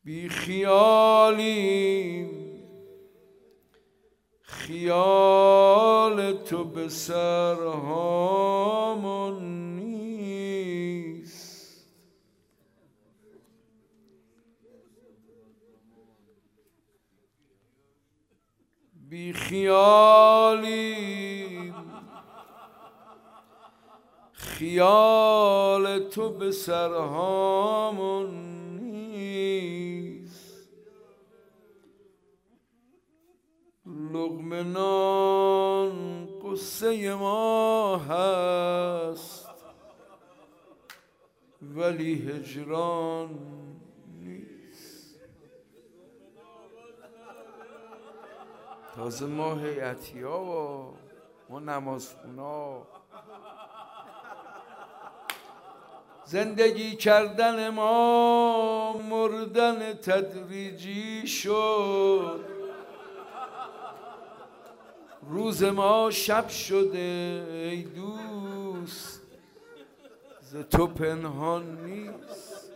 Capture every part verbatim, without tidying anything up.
بی خیالیم خیال تو به سرهامون نیست. بی خیالیم خیال تو به سرهامون نیست. لقمه نان قصه ما هست ولی هجران نیست. تازه ما هیئتی ها و ما نمازخونا زندگی کردن ما مردن تدریجی شد. روز ما شب شده ای دوست ز تو پنهان نیست.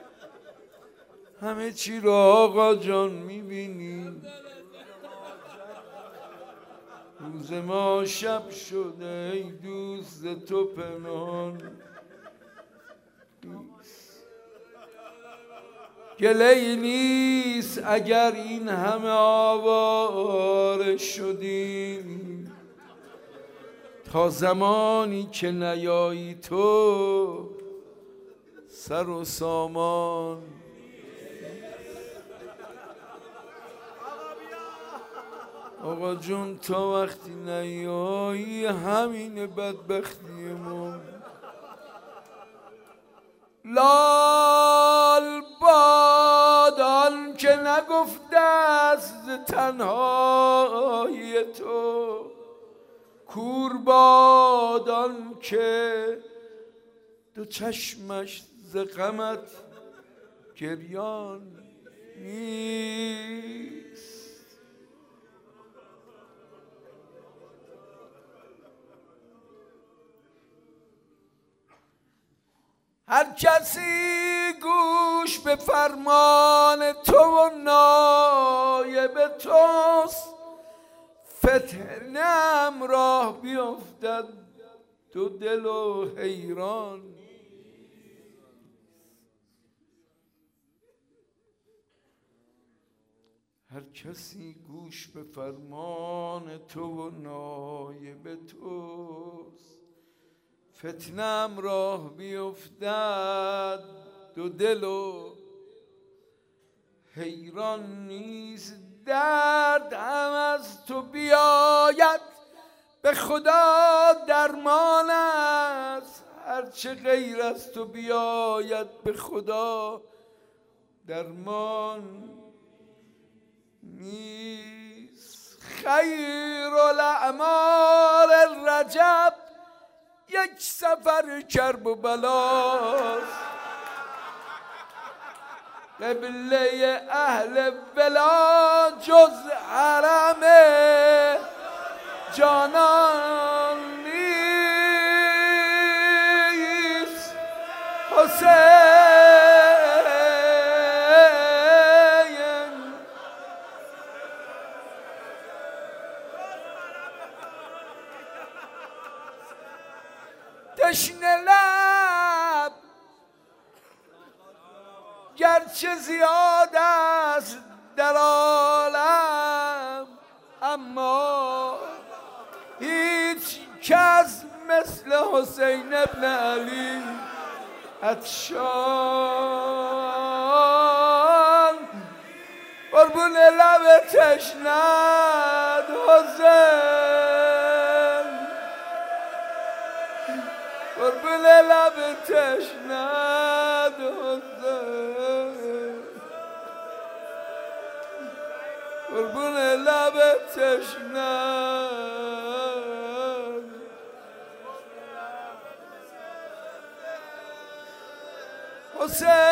همه چی رو آقا جان میبینی. روز ما شب شده ای دوست ز تو پنهان نیست. گله‌ای نیست اگر این همه آواره شدیم. تا زمانی که نیایی تو سر و سامان. آقا جون تا وقتی نیایی همین بدبختی ما. لال باد آن که نگفته است ز تنهایی تو. کور باد آن که دو چشمش ز غمت گریان نیست. هر کسی گوش به فرمان تو و نایب توست. فتنه‌ام راه بیفتد دو دل و حیران. هر کسی گوش به فرمان تو و نایب توست. فتنه‌ام راه بیفتد دو دل و حیران نیست. درد هم از تو بیاید به خدا درمان است. هرچه غیر از تو بیاید به خدا درمان نیست. خیر الاعمال رجب یک سفر کرب و بلاست. قبله اهل بلا جز حرم جانان نیست. حسین تشنه لب گرچه زیاد است در عالم اما هیچ کس مثل حسین ابن علی عطشان قربون لب تشنه‌ت حسین. قربون لب تشنه‌ت حسین. قربون لب تشنه‌ت حسین.